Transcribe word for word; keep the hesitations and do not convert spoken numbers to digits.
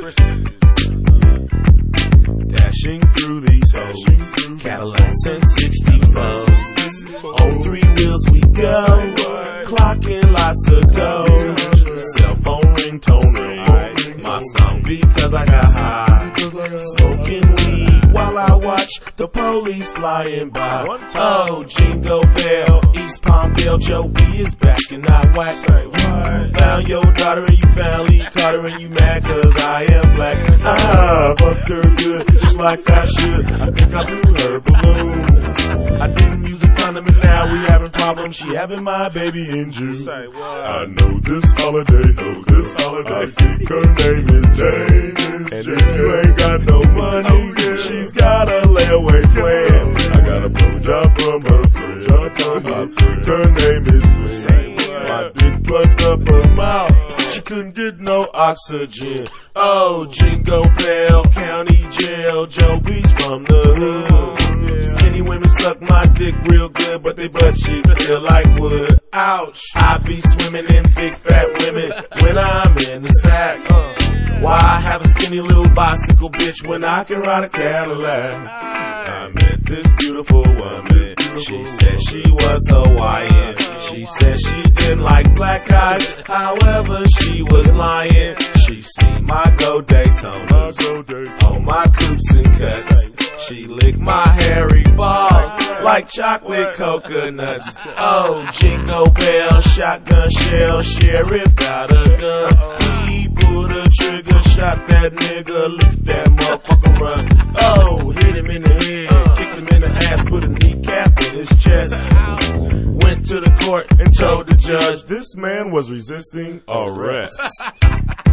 Dashing through these hoes, Cadillac since sixty-four. On three wheels we go, clocking lots of dough. Cell phone ringtone ring, my song because I got high. Smoking weed while I watch the police flying by. Oh, Jingle Bell, East Palmdale, Joey is back and I whack. You found your daughter and you finally caught her and you mad cause I am black. Ah, fucked her good, just like I should. I think I blew her balloon. I didn't use a condom and now we having problems. She having my baby in June. I know this holiday, know this holiday. I think her name is Jane. And if you ain't got no money, she's got a layaway plan. I got a blowjob from her friend. I think her name is Glenn. My dick plugged up her mouth. She couldn't get no oxygen. Oh, Jingle Bell County Jail. Joe Beach from the hood. Skinny women suck my dick real good, but they butt cheek feel like wood. Ouch. I be swimming in big fat women when I'm in the sack. Why have a skinny little bicycle bitch when I can ride a Cadillac? I met this beautiful woman. She said she was Hawaiian. She said she didn't like black guys. However, she was lying. She seen my go Daytonas on my coops and cuts. She licked my hairy balls like chocolate coconuts. Oh, Jingle Bell, shotgun shell, sheriff got a gun. He pulled a trigger, shot that nigga, look at that motherfucker run. Oh, hit him in the head, kicked him in the ass, put a kneecap in his chest. Went to the court and told the judge this man was resisting arrest.